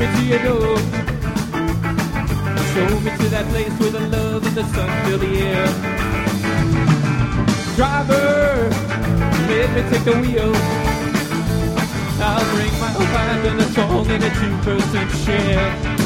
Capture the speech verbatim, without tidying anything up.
to your door. Show me to that place where the love and the sun fill the air. Driver, let me take the wheel. I'll bring my old band and a song in a two-person share.